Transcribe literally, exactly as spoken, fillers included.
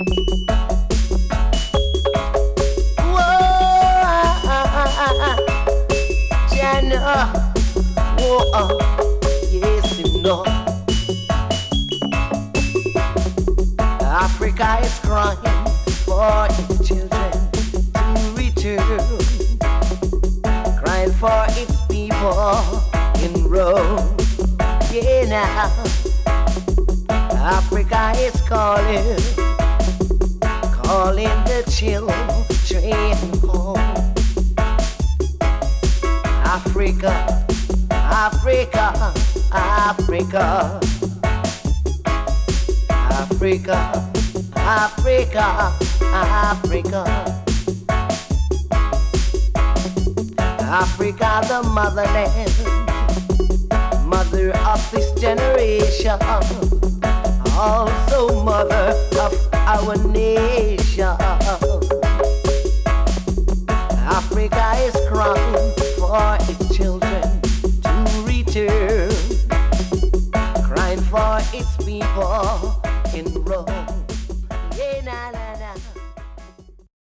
Jana, oh, yes, you know. Africa is crying for its children to return, crying for its people in Rome. Yeah, now Africa is calling, calling the children home. Africa, Africa, Africa, Africa, Africa, Africa, Africa, the motherland, mother of this generation, also mother of our nation. Africa is crying for its children to return, crying for its people in Rome. Yeah, nah, nah.